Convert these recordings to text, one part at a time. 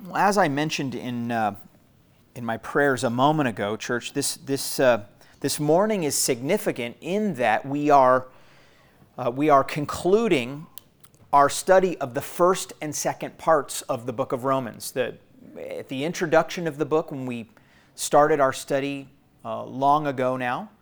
As I mentioned in my prayers a moment ago, church, this morning is significant in that we are concluding our study of the first and second parts of the book of Romans. At the introduction of the book, when we started our study long ago now,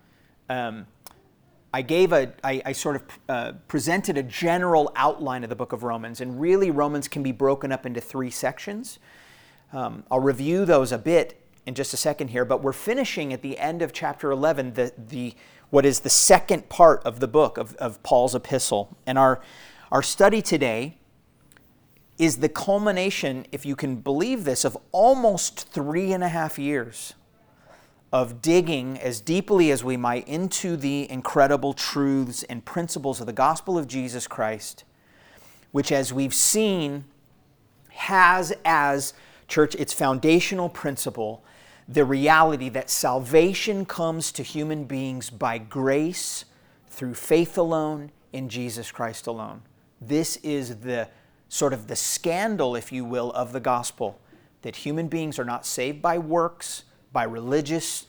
I sort of presented a general outline of the book of Romans, and really Romans can be broken up into three sections. I'll review those a bit in just a second here, but we're finishing at the end of chapter 11, what is the second part of the book of Paul's epistle. And our study today is the culmination, if you can believe this, of almost 3.5 years of digging as deeply as we might into the incredible truths and principles of the gospel of Jesus Christ, which, as we've seen, has as, church, its foundational principle the reality that salvation comes to human beings by grace through faith alone in Jesus Christ alone. This is the sort of the scandal, if you will, of the gospel, that human beings are not saved by works, by religious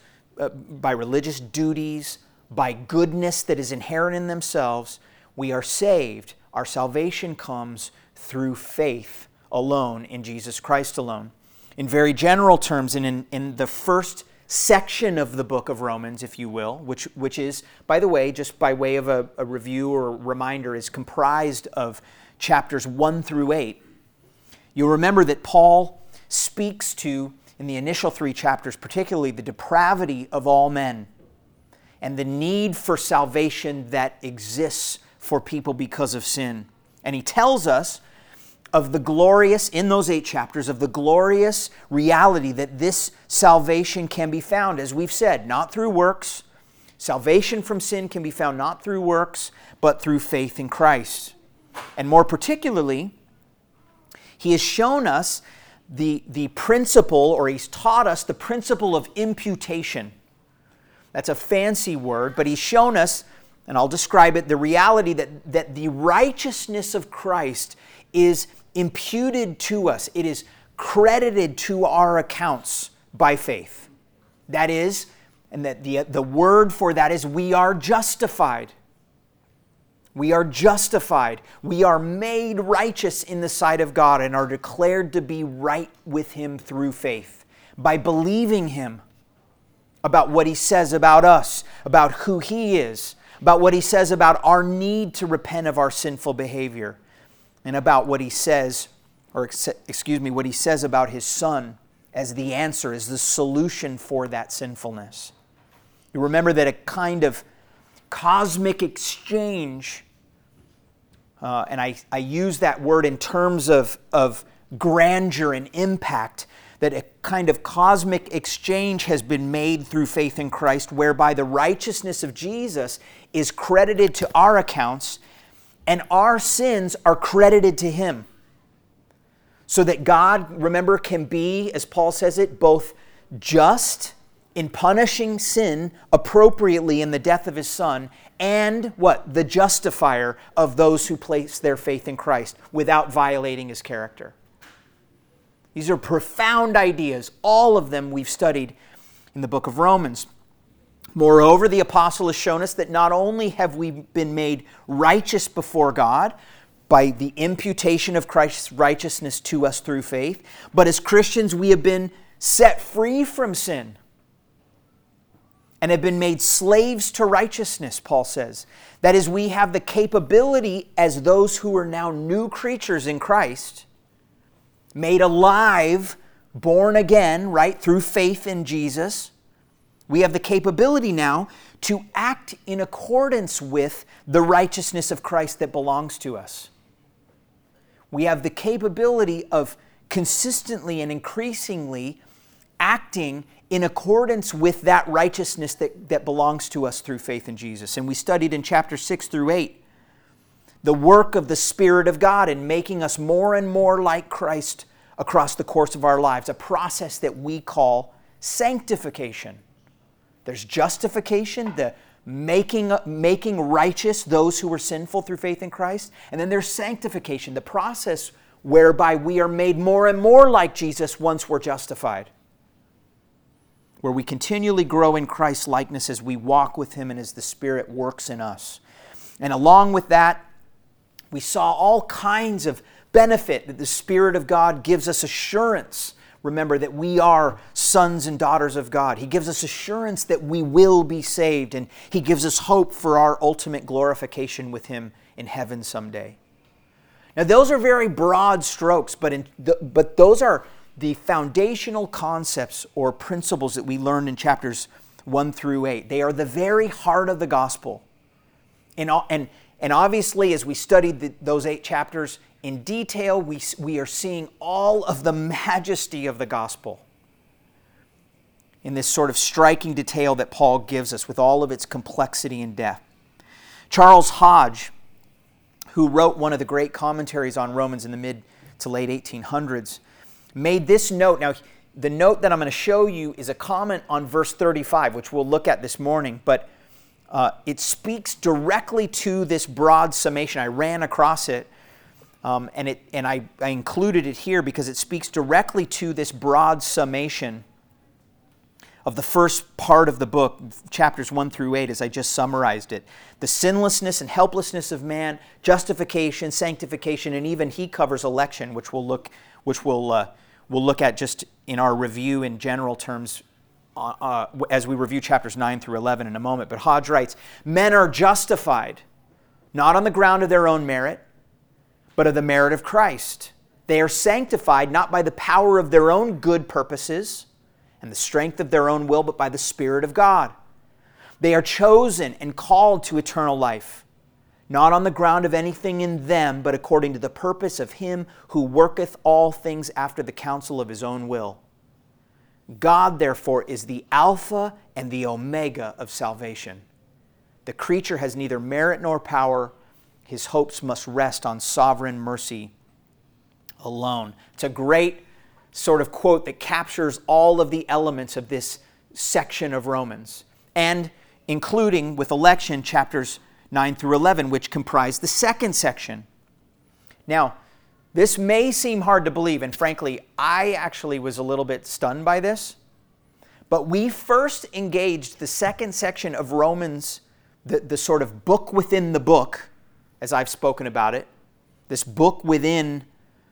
duties, by goodness that is inherent in themselves. We are saved. Our salvation comes through faith alone in Jesus Christ alone. In very general terms, and in the first section of the book of Romans, if you will, which is, by the way, just by way of a review or reminder, is comprised of chapters 1 through 8. You'll remember that Paul speaks to, in the initial 3 chapters, particularly the depravity of all men and the need for salvation that exists for people because of sin. And he tells us of the glorious, in those 8 chapters, of the glorious reality that this salvation can be found, as we've said, not through works. Salvation from sin can be found not through works, but through faith in Christ. And more particularly, he has shown us the principle, or he's taught us the principle of imputation. That's a fancy word, but he's shown us, and I'll describe it, the reality that the righteousness of Christ is imputed to us. It is credited to our accounts by faith. That is, and that the word for that is, we are justified. We are justified. We are made righteous in the sight of God and are declared to be right with Him through faith, by believing Him about what He says about us, about who He is, about what He says about our need to repent of our sinful behavior, and about what He says, what He says about His Son as the answer, as the solution for that sinfulness. You remember that a kind of cosmic exchange, and I use that word in terms of grandeur and impact, that a kind of cosmic exchange has been made through faith in Christ, whereby the righteousness of Jesus is credited to our accounts and our sins are credited to Him. So that God, remember, can be, as Paul says it, both just in punishing sin appropriately in the death of His Son, and what? The justifier of those who place their faith in Christ without violating His character. These are profound ideas. All of them we've studied in the book of Romans. Moreover, the apostle has shown us that not only have we been made righteous before God by the imputation of Christ's righteousness to us through faith, but as Christians we have been set free from sin and have been made slaves to righteousness, Paul says. That is, we have the capability as those who are now new creatures in Christ, made alive, born again, right, through faith in Jesus. We have the capability now to act in accordance with the righteousness of Christ that belongs to us. We have the capability of consistently and increasingly acting in accordance with that righteousness that belongs to us through faith in Jesus. And we studied in chapter 6 through 8 the work of the Spirit of God in making us more and more like Christ across the course of our lives, a process that we call sanctification. There's justification, the making righteous those who were sinful through faith in Christ, and then there's sanctification, the process whereby we are made more and more like Jesus once we're justified, where we continually grow in Christ's likeness as we walk with Him and as the Spirit works in us. And along with that, we saw all kinds of benefit that the Spirit of God gives us assurance. Remember that we are sons and daughters of God. He gives us assurance that we will be saved, and He gives us hope for our ultimate glorification with Him in heaven someday. Now, those are very broad strokes, but those are the foundational concepts or principles that we learned in chapters 1 through 8. They are the very heart of the gospel. And obviously, as we studied those 8 chapters in detail, we are seeing all of the majesty of the gospel in this sort of striking detail that Paul gives us with all of its complexity and depth. Charles Hodge, who wrote one of the great commentaries on Romans in the mid to late 1800s, made this note. Now, the note that I'm going to show you is a comment on verse 35, which we'll look at this morning, but it speaks directly to this broad summation. I ran across it, and I included it here because it speaks directly to this broad summation of the first part of the book, chapters 1 through 8, as I just summarized it. The sinlessness and helplessness of man, justification, sanctification, and even he covers election, which we'll look at just in our review in general terms as we review chapters 9 through 11 in a moment. But Hodge writes, "Men are justified, not on the ground of their own merit, but of the merit of Christ. They are sanctified not by the power of their own good purposes and the strength of their own will, but by the Spirit of God. They are chosen and called to eternal life, not on the ground of anything in them, but according to the purpose of Him who worketh all things after the counsel of His own will. God, therefore, is the Alpha and the Omega of salvation. The creature has neither merit nor power. His hopes must rest on sovereign mercy alone." It's a great sort of quote that captures all of the elements of this section of Romans, and including with election chapters 9 through 11, which comprise the second section. Now, this may seem hard to believe, and frankly, I actually was a little bit stunned by this, but we first engaged the second section of Romans, the sort of book within the book, as I've spoken about it, this book within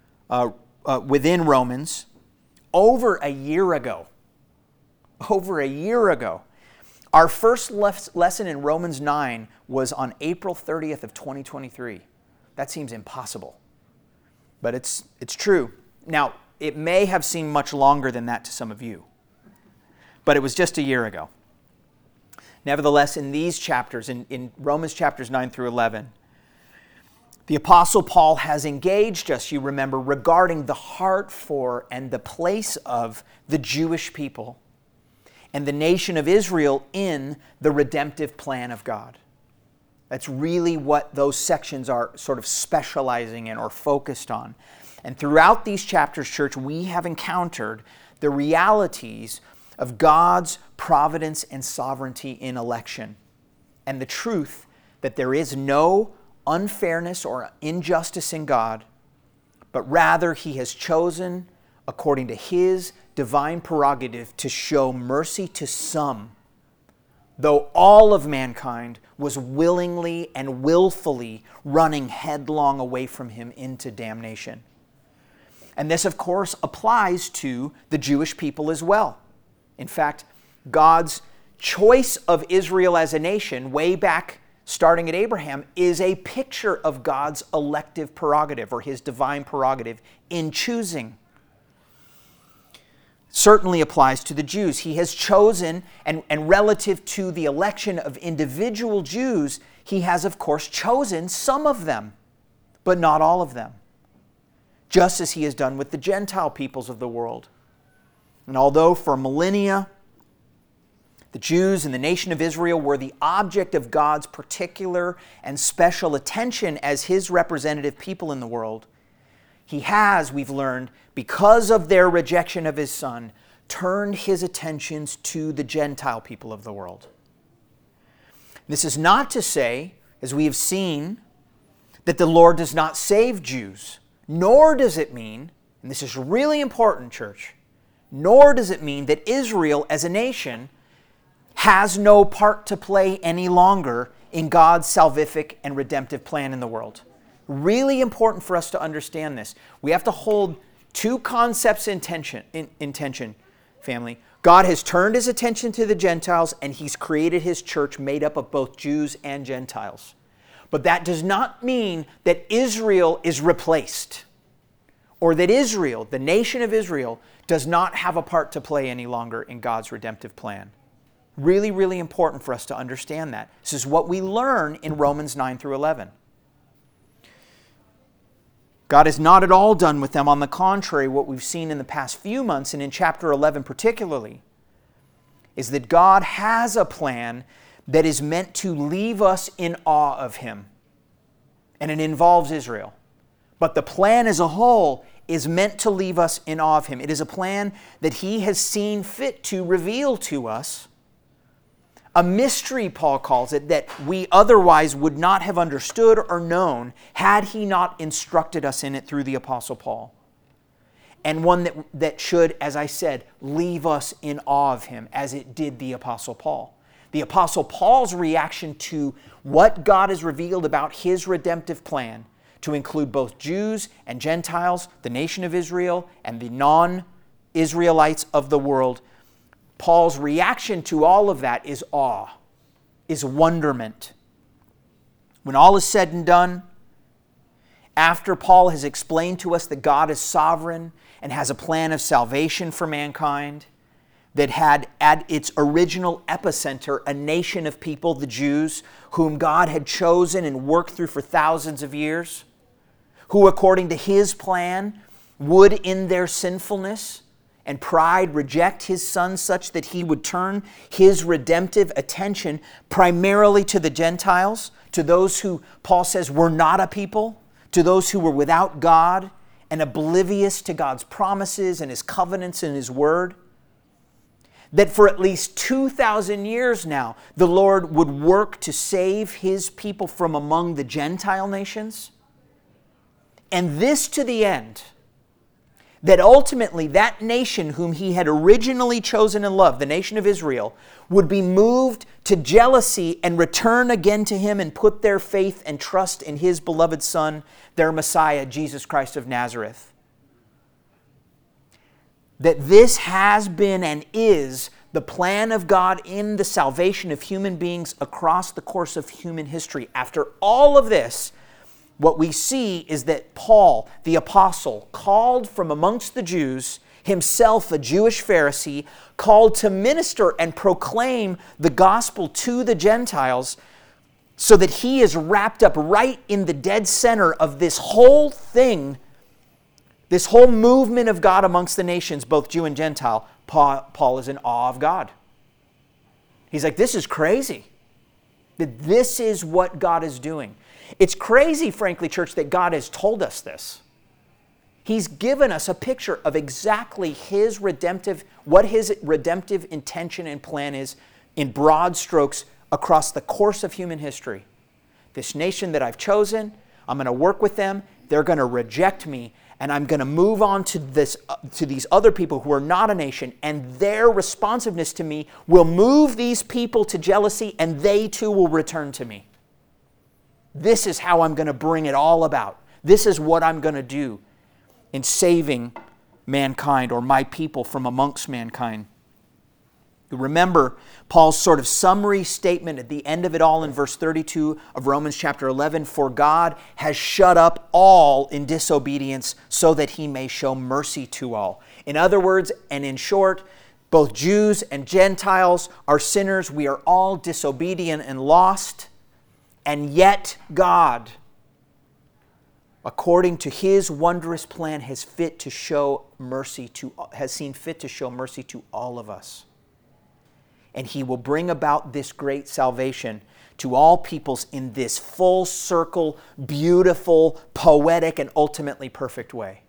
Romans, over a year ago. Over a year ago. Our first lesson in Romans 9 was on April 30th of 2023. That seems impossible, but it's true. Now, it may have seemed much longer than that to some of you, but it was just a year ago. Nevertheless, in these chapters, in Romans chapters 9 through 11, the Apostle Paul has engaged us, you remember, regarding the heart for and the place of the Jewish people and the nation of Israel in the redemptive plan of God. That's really what those sections are sort of specializing in or focused on. And throughout these chapters, church, we have encountered the realities of God's providence and sovereignty in election, and the truth that there is no unfairness or injustice in God, but rather He has chosen, according to His divine prerogative, to show mercy to some, though all of mankind was willingly and willfully running headlong away from Him into damnation. And this, of course, applies to the Jewish people as well. In fact, God's choice of Israel as a nation, way back starting at Abraham, is a picture of God's elective prerogative or His divine prerogative in choosing. Certainly applies to the Jews. He has chosen, and relative to the election of individual Jews, He has, of course, chosen some of them, but not all of them, just as He has done with the Gentile peoples of the world. And although for millennia, the Jews and the nation of Israel were the object of God's particular and special attention as His representative people in the world, He has, we've learned, because of their rejection of His Son, turned His attentions to the Gentile people of the world. This is not to say, as we have seen, that the Lord does not save Jews Nor does it mean, and this is really important, church, nor does it mean that Israel as a nation has no part to play any longer in God's salvific and redemptive plan in the world. Really important for us to understand this. We have to hold two concepts in tension, family. God has turned his attention to the Gentiles, and he's created his church made up of both Jews and Gentiles. But that does not mean that Israel is replaced, or that Israel, the nation of Israel, does not have a part to play any longer in God's redemptive plan. Really, really important for us to understand that. This is what we learn in Romans 9 through 11. God is not at all done with them. On the contrary, what we've seen in the past few months, and in chapter 11 particularly, is that God has a plan that is meant to leave us in awe of him. And it involves Israel. But the plan as a whole is meant to leave us in awe of him. It is a plan that he has seen fit to reveal to us. A mystery, Paul calls it, that we otherwise would not have understood or known had he not instructed us in it through the Apostle Paul. And one that should, as I said, leave us in awe of him, as it did the Apostle Paul. The Apostle Paul's reaction to what God has revealed about his redemptive plan, to include both Jews and Gentiles, the nation of Israel, and the non-Israelites of the world, Paul's reaction to all of that is awe, is wonderment. When all is said and done, after Paul has explained to us that God is sovereign and has a plan of salvation for mankind, that had at its original epicenter a nation of people, the Jews, whom God had chosen and worked through for thousands of years, who according to his plan would in their sinfulness and pride reject his Son such that he would turn his redemptive attention primarily to the Gentiles, to those who Paul says were not a people, to those who were without God and oblivious to God's promises and his covenants and his word. That for at least 2,000 years now, the Lord would work to save his people from among the Gentile nations. And this to the end, that ultimately that nation whom he had originally chosen and loved, the nation of Israel, would be moved to jealousy and return again to him and put their faith and trust in his beloved Son, their Messiah, Jesus Christ of Nazareth. That this has been and is the plan of God in the salvation of human beings across the course of human history. After all of this, what we see is that Paul, the apostle, called from amongst the Jews, himself a Jewish Pharisee, called to minister and proclaim the gospel to the Gentiles, so that he is wrapped up right in the dead center of this whole thing, this whole movement of God amongst the nations, both Jew and Gentile. Paul is in awe of God. He's like, this is crazy. That this is what God is doing. It's crazy, frankly, church, that God has told us this. He's given us a picture of exactly what his redemptive intention and plan is in broad strokes across the course of human history. This nation that I've chosen, I'm going to work with them, they're going to reject me, and I'm going to move on to these other people who are not a nation, and their responsiveness to me will move these people to jealousy, and they too will return to me. This is how I'm going to bring it all about. This is what I'm going to do in saving mankind, or my people from amongst mankind. You remember Paul's sort of summary statement at the end of it all in verse 32 of Romans chapter 11, "For God has shut up all in disobedience so that he may show mercy to all." In other words, and in short, both Jews and Gentiles are sinners. We are all disobedient and lost. And yet God, according to his wondrous plan, has seen fit to show mercy to all of us. And he will bring about this great salvation to all peoples in this full circle, beautiful, poetic, and ultimately perfect way.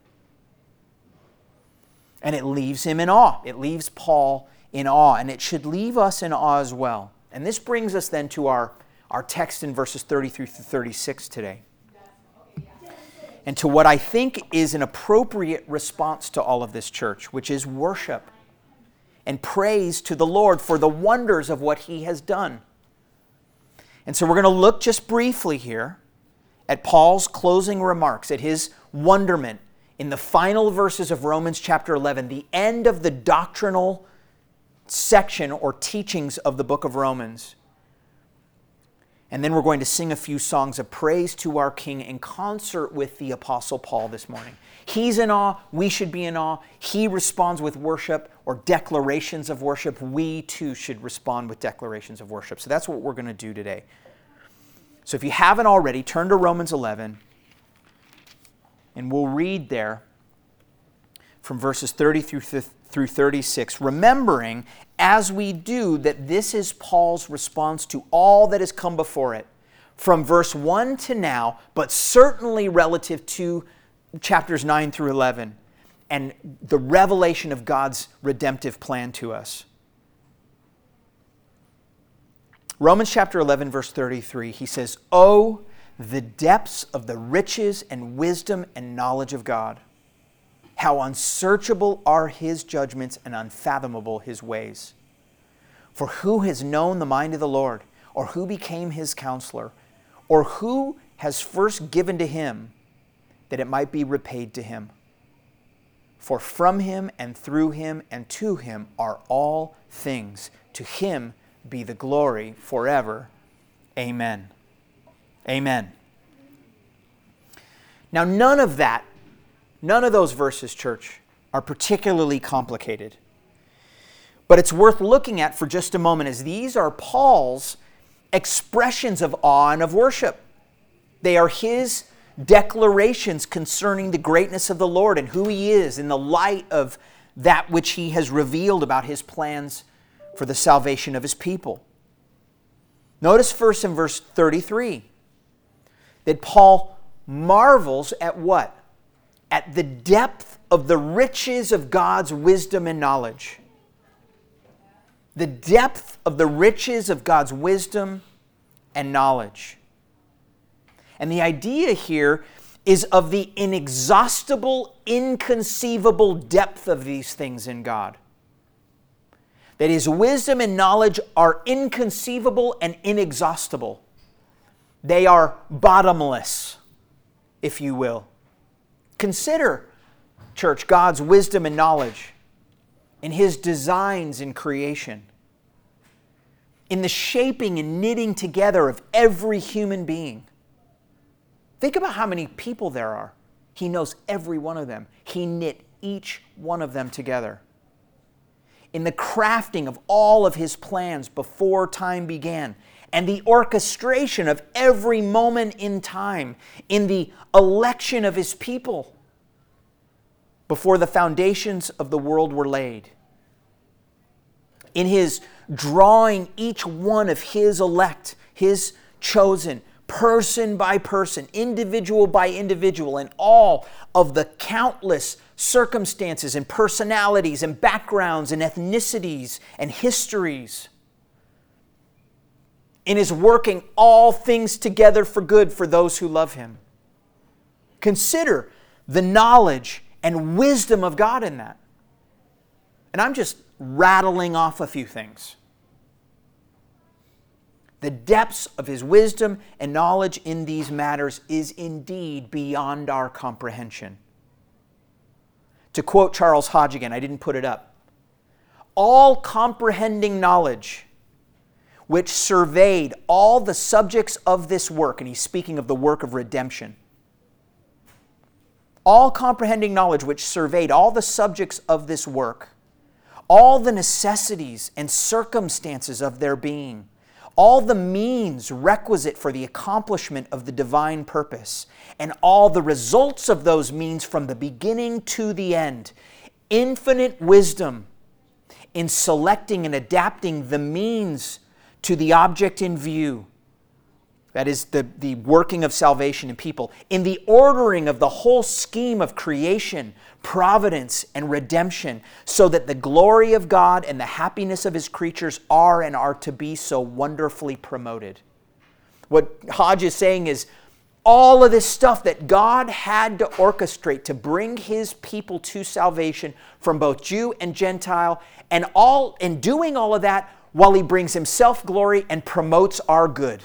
And it leaves him in awe. It leaves Paul in awe, and it should leave us in awe as well. And this brings us then to our text in verses 33 through 36 today. and to what I think is an appropriate response to all of this, church, which is worship and praise to the Lord for the wonders of what He has done. And so we're going to look just briefly here at Paul's closing remarks, at his wonderment in the final verses of Romans chapter 11, the end of the doctrinal section or teachings of the book of Romans. And then we're going to sing a few songs of praise to our King in concert with the Apostle Paul this morning. He's in awe. We should be in awe. He responds with worship or declarations of worship. We too should respond with declarations of worship. So that's what we're going to do today. So if you haven't already, turn to Romans 11, and we'll read there from verses 30 through 36, remembering as we do that this is Paul's response to all that has come before it, from verse 1 to now, but certainly relative to chapters 9 through 11, and the revelation of God's redemptive plan to us. Romans chapter 11, verse 33, he says, "Oh, the depths of the riches and wisdom and knowledge of God! How unsearchable are His judgments and unfathomable His ways. For who has known the mind of the Lord, or who became His counselor, or who has first given to Him that it might be repaid to Him? For from Him and through Him and to Him are all things. To Him be the glory forever. Amen." Amen. Now none of those verses, church, are particularly complicated. But it's worth looking at for just a moment, as these are Paul's expressions of awe and of worship. They are his declarations concerning the greatness of the Lord and who He is in the light of that which He has revealed about His plans for the salvation of His people. Notice first in verse 33 that Paul marvels at what? At the depth of the riches of God's wisdom and knowledge. The depth of the riches of God's wisdom and knowledge. And the idea here is of the inexhaustible, inconceivable depth of these things in God. That His wisdom and knowledge are inconceivable and inexhaustible. They are bottomless, if you will. Consider, church, God's wisdom and knowledge in His designs in creation, in the shaping and knitting together of every human being. Think about how many people there are. He knows every one of them. He knit each one of them together. In the crafting of all of His plans before time began, and the orchestration of every moment in time, in the election of His people before the foundations of the world were laid, in His drawing each one of His elect, His chosen, person by person, individual by individual, and all of the countless circumstances and personalities and backgrounds and ethnicities and histories. In His working all things together for good for those who love Him. Consider the knowledge and wisdom of God in that. And I'm just rattling off a few things. The depths of His wisdom and knowledge in these matters is indeed beyond our comprehension. To quote Charles Hodge again, I didn't put it up. All comprehending knowledge which surveyed all the subjects of this work, and he's speaking of the work of redemption. All comprehending knowledge which surveyed all the subjects of this work, all the necessities and circumstances of their being, all the means requisite for the accomplishment of the divine purpose, and all the results of those means from the beginning to the end. Infinite wisdom in selecting and adapting the means to the object in view. That is the working of salvation in people. In the ordering of the whole scheme of creation, providence, and redemption, so that the glory of God and the happiness of His creatures are and are to be so wonderfully promoted. What Hodge is saying is, all of this stuff that God had to orchestrate to bring His people to salvation from both Jew and Gentile, and doing all of that while He brings Himself glory and promotes our good.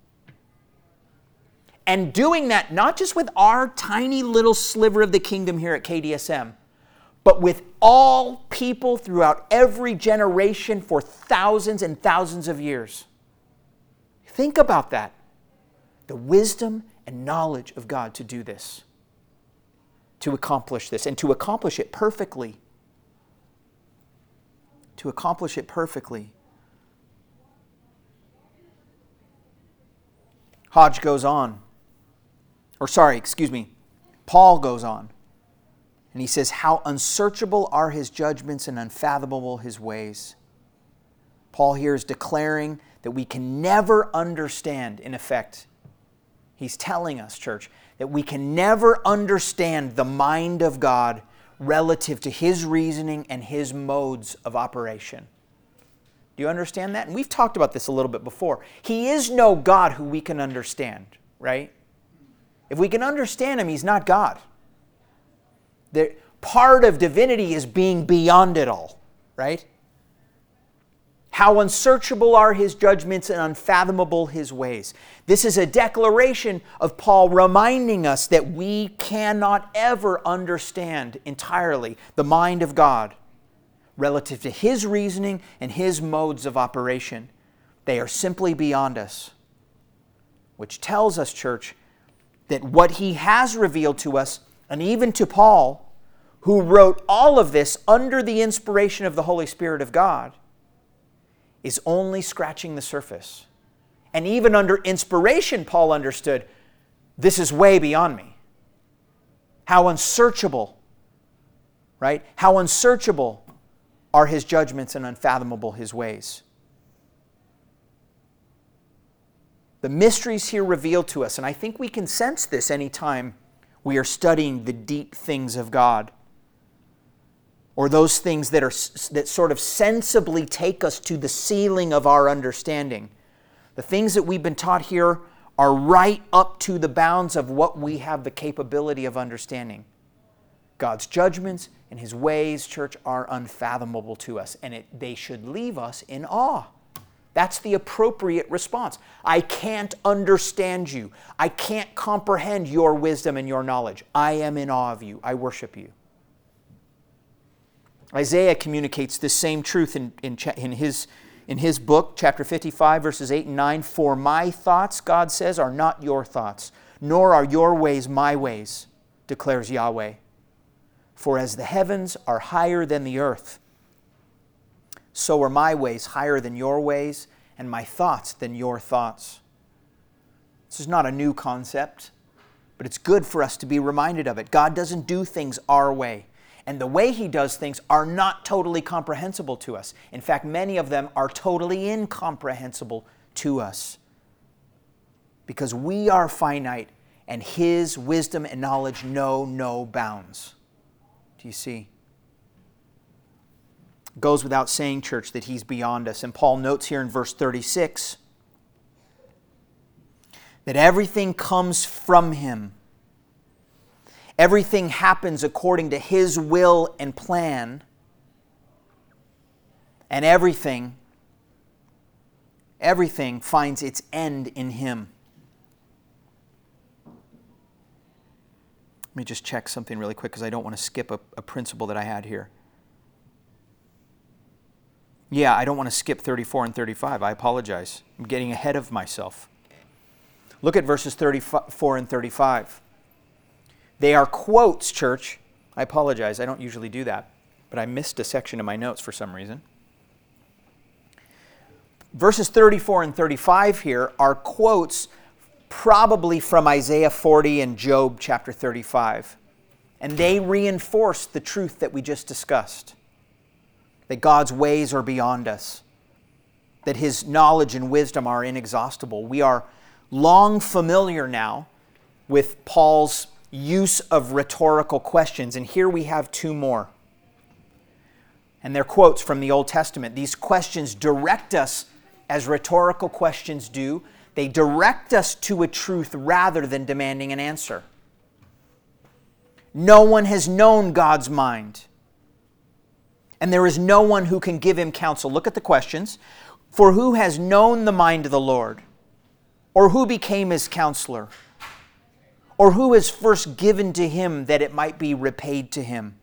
And doing that not just with our tiny little sliver of the kingdom here at KDSM, but with all people throughout every generation for thousands and thousands of years. Think about that. The wisdom and knowledge of God to do this, to accomplish this, and to accomplish it perfectly. To accomplish it perfectly. Hodge goes on. Paul goes on. And he says, how unsearchable are His judgments and unfathomable His ways. Paul here is declaring that we can never understand, in effect. He's telling us, church, that we can never understand the mind of God relative to His reasoning and His modes of operation. Do you understand that? And we've talked about this a little bit before. He is no God who we can understand, right? If we can understand Him, He's not God. Part of divinity is being beyond it all, right? How unsearchable are His judgments and unfathomable His ways. This is a declaration of Paul reminding us that we cannot ever understand entirely the mind of God relative to His reasoning and His modes of operation. They are simply beyond us. Which tells us, church, that what He has revealed to us, and even to Paul, who wrote all of this under the inspiration of the Holy Spirit of God, is only scratching the surface. And even under inspiration, Paul understood, this is way beyond me. How unsearchable, right? How unsearchable are His judgments and unfathomable His ways. The mysteries here revealed to us, and I think we can sense this anytime we are studying the deep things of God, or those things that sort of sensibly take us to the ceiling of our understanding. The things that we've been taught here are right up to the bounds of what we have the capability of understanding. God's judgments and His ways, church, are unfathomable to us, and they should leave us in awe. That's the appropriate response. I can't understand you. I can't comprehend your wisdom and your knowledge. I am in awe of you. I worship you. Isaiah communicates this same truth in his book, chapter 55, verses 8 and 9. For my thoughts, God says, are not your thoughts, nor are your ways my ways, declares Yahweh. For as the heavens are higher than the earth, so are my ways higher than your ways, and my thoughts than your thoughts. This is not a new concept, but it's good for us to be reminded of it. God doesn't do things our way. And the way He does things are not totally comprehensible to us. In fact, many of them are totally incomprehensible to us. Because we are finite, and His wisdom and knowledge know no bounds. Do you see? It goes without saying, church, that He's beyond us. And Paul notes here in verse 36 that everything comes from Him. Everything happens according to His will and plan. And everything finds its end in Him. Let me just check something really quick because I don't want to skip a principle that I had here. Yeah, I don't want to skip 34 and 35. I apologize. I'm getting ahead of myself. Look at verses 34 and 35. They are quotes, church. I apologize. I don't usually do that, but I missed a section of my notes for some reason. Verses 34 and 35 here are quotes probably from Isaiah 40 and Job chapter 35. And they reinforce the truth that we just discussed. That God's ways are beyond us. That His knowledge and wisdom are inexhaustible. We are long familiar now with Paul's use of rhetorical questions. And here we have two more. And they're quotes from the Old Testament. These questions direct us, as rhetorical questions do. They direct us to a truth rather than demanding an answer. No one has known God's mind, and there is no one who can give him counsel. Look at the questions. For who has known the mind of the Lord? Or who became his counselor? Or who is first given to him that it might be repaid to him?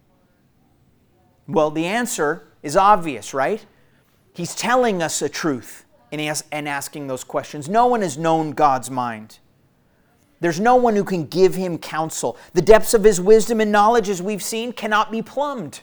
Well, the answer is obvious, right? He's telling us a truth and asking those questions. No one has known God's mind. There's no one who can give him counsel. The depths of his wisdom and knowledge, as we've seen, cannot be plumbed.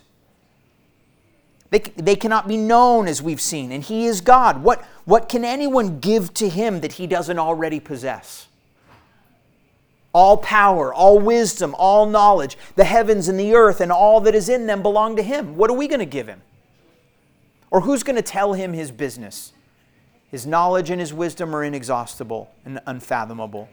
They cannot be known, as we've seen, and he is God. What can anyone give to him that he doesn't already possess? All power, all wisdom, all knowledge, the heavens and the earth and all that is in them belong to him. What are we going to give him? Or who's going to tell him his business? His knowledge and his wisdom are inexhaustible and unfathomable.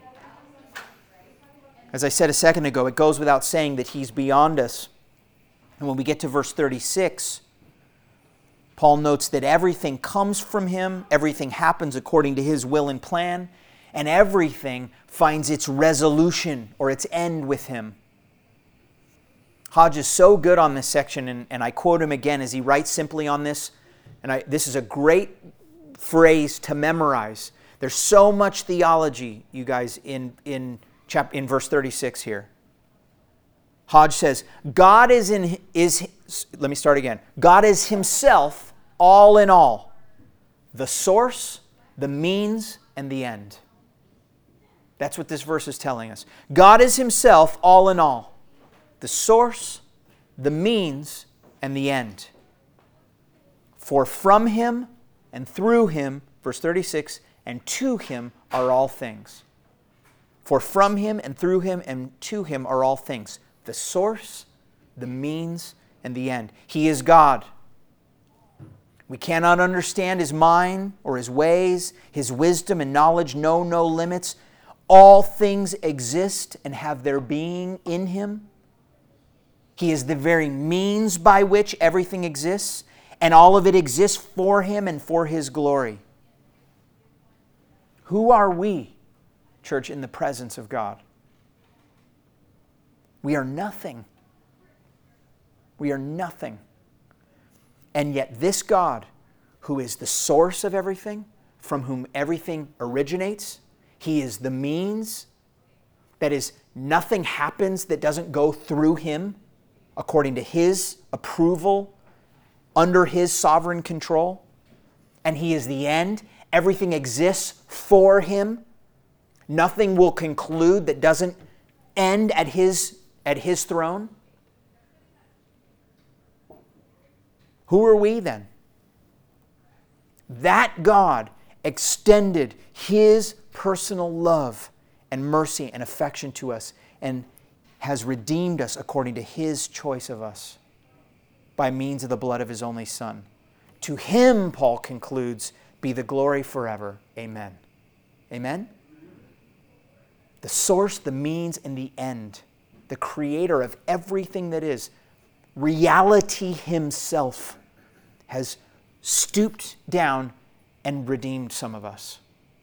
As I said a second ago, it goes without saying that he's beyond us. And when we get to verse 36, Paul notes that everything comes from him, everything happens according to his will and plan, and everything finds its resolution or its end with him. Hodge is so good on this section, and I quote him again as he writes simply on this, and this is a great phrase to memorize. There's so much theology, you guys, in verse 36 here. Hodge says, God let me start again. God is himself all in all, the source, the means, and the end. That's what this verse is telling us. God is himself all in all, the source, the means, and the end. For from him and through him, verse 36, and to him are all things. For from him and through him and to him are all things. The source, the means, and the end. He is God. We cannot understand his mind or his ways. His wisdom and knowledge know no limits. All things exist and have their being in him. He is the very means by which everything exists, and all of it exists for him and for his glory. Who are we, church, in the presence of God? We are nothing. We are nothing. And yet this God, who is the source of everything, from whom everything originates, he is the means. That is, nothing happens that doesn't go through him according to his approval, under his sovereign control. And he is the end. Everything exists for him. Nothing will conclude that doesn't end at his throne. Who are we then? That God extended his personal love and mercy and affection to us and has redeemed us according to his choice of us by means of the blood of his only Son. To him, Paul concludes, be the glory forever. Amen. Amen? The source, the means, and the end. The creator of everything that is. Reality himself has stooped down and redeemed some of us.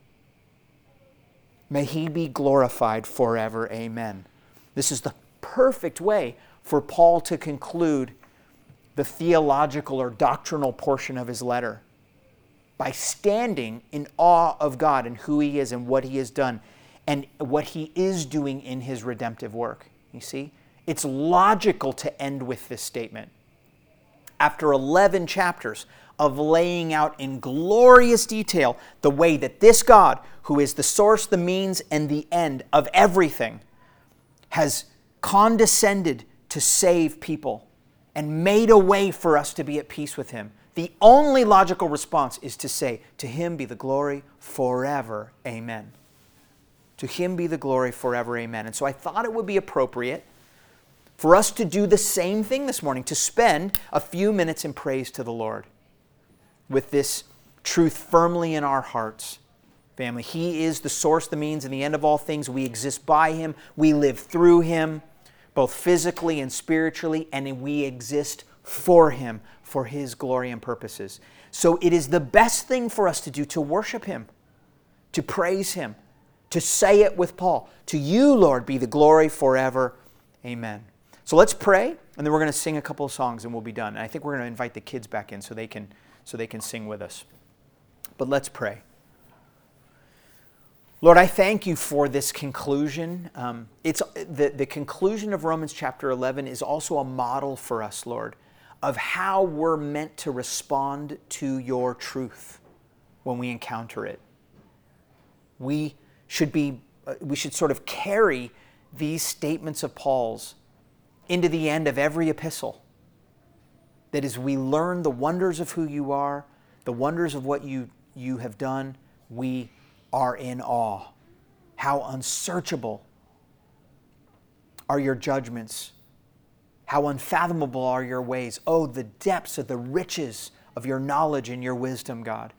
May he be glorified forever. Amen. This is the perfect way for Paul to conclude the theological or doctrinal portion of his letter by standing in awe of God and who he is and what he has done and what he is doing in his redemptive work. You see? It's logical to end with this statement. After 11 chapters of laying out in glorious detail the way that this God, who is the source, the means, and the end of everything, has condescended to save people and made a way for us to be at peace with him, the only logical response is to say, to him be the glory forever. Amen. To him be the glory forever. Amen. And so I thought it would be appropriate for us to do the same thing this morning, to spend a few minutes in praise to the Lord with this truth firmly in our hearts. Family, he is the source, the means, and the end of all things. We exist by him. We live through him, both physically and spiritually, and we exist for him, for his glory and purposes. So it is the best thing for us to do to worship him, to praise Him, to say it with Paul. To you, Lord, be the glory forever. Amen. So let's pray, and then we're going to sing a couple of songs and we'll be done. And I think we're going to invite the kids back in so they can sing with us. But let's pray. Lord, I thank you for this conclusion. It's the conclusion of Romans chapter 11 is also a model for us, Lord, of how we're meant to respond to your truth when we encounter it. We should sort of carry these statements of Paul's into the end of every epistle. That as we learn the wonders of who you are, the wonders of what you have done, we are in awe. How unsearchable are your judgments. How unfathomable are your ways. Oh, the depths of the riches of your knowledge and your wisdom, God.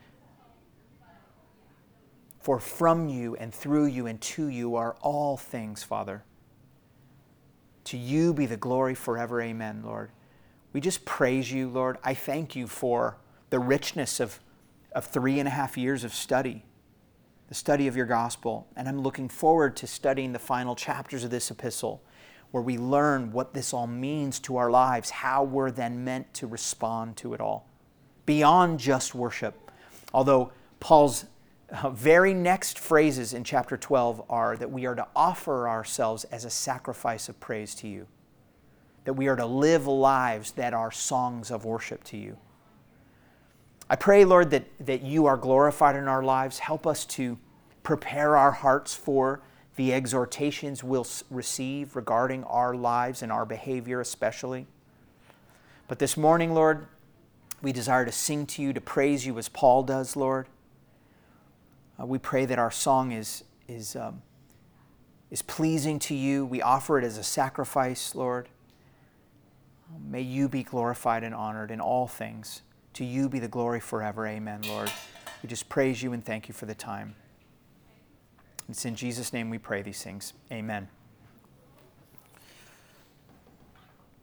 For from you and through you and to you are all things, Father. To you be the glory forever. Amen, Lord. We just praise you, Lord. I thank you for the richness of 3.5 years of study, the study of your gospel. And I'm looking forward to studying the final chapters of this epistle, where we learn what this all means to our lives, how we're then meant to respond to it all, beyond just worship. Although Paul's very next phrases in chapter 12 are that we are to offer ourselves as a sacrifice of praise to you, that we are to live lives that are songs of worship to you. I pray, Lord, that you are glorified in our lives. Help us to prepare our hearts for the exhortations we'll receive regarding our lives and our behavior especially. But this morning, Lord, we desire to sing to you, to praise you as Paul does, Lord. We pray that our song is pleasing to you. We offer it as a sacrifice, Lord. May you be glorified and honored in all things. To you be the glory forever. Amen, Lord. We just praise you and thank you for the time. It's in Jesus' name we pray these things. Amen.